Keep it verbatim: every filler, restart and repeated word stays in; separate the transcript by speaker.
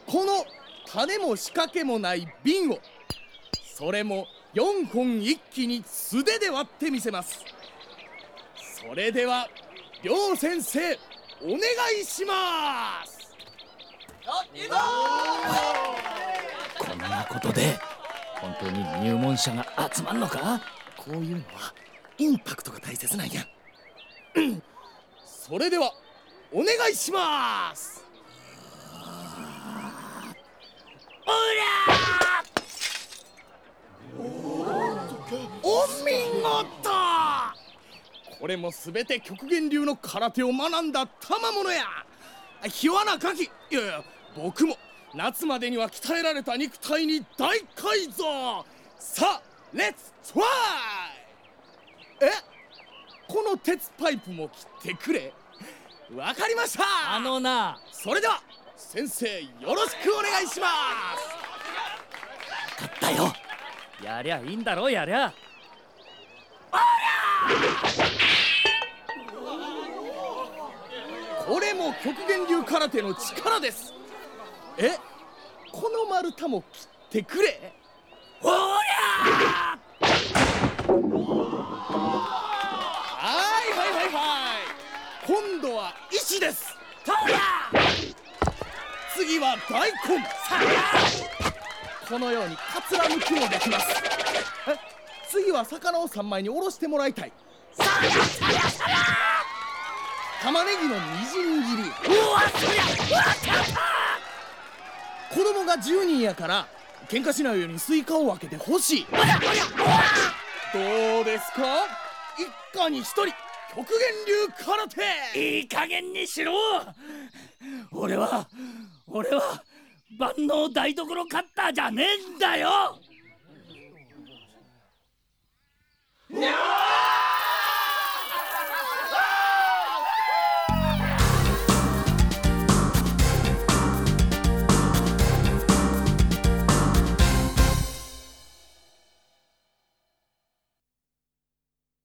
Speaker 1: この種も仕掛けもない瓶を、それもよんほん一気に素手で割ってみせます。それでは両先生お願いします。
Speaker 2: こんなことで本当に入門者が集まんのか？
Speaker 1: こういうのはインパクトが大切なんや。それではお願いします。お見事。これもすべて極限流の空手を学んだ賜物や。ひわなかき、いやいや、僕も夏までには鍛えられた肉体に大改造。さあレッツトライ。え、この鉄パイプも切ってくれ。わかりました。
Speaker 2: あのな、
Speaker 1: それでは先生よろしくお願いします。
Speaker 2: 分かったよ。やりゃいいんだろ、やりゃ。
Speaker 1: これも極限流空手の力です。え、この丸太も切ってくれ。
Speaker 2: ほりゃ
Speaker 1: ー。はいはいはいはい。今度は石です。
Speaker 2: とりゃ
Speaker 1: 次は大根。
Speaker 2: さら
Speaker 1: このようにかつらむきもできます。え、次は魚を三枚におろしてもらいたい。
Speaker 2: さらさらさら
Speaker 1: 玉ねぎのみじん切り。
Speaker 2: うわ、そりゃわかった。
Speaker 1: 子供がじゅうにんやから喧嘩しないようにスイカを分けてほしい。
Speaker 2: おやおや
Speaker 1: どうですか？一家に一人極限流空手。
Speaker 2: いい加減にしろ。俺は俺は万能台所カッターじゃねえんだよ。にゃー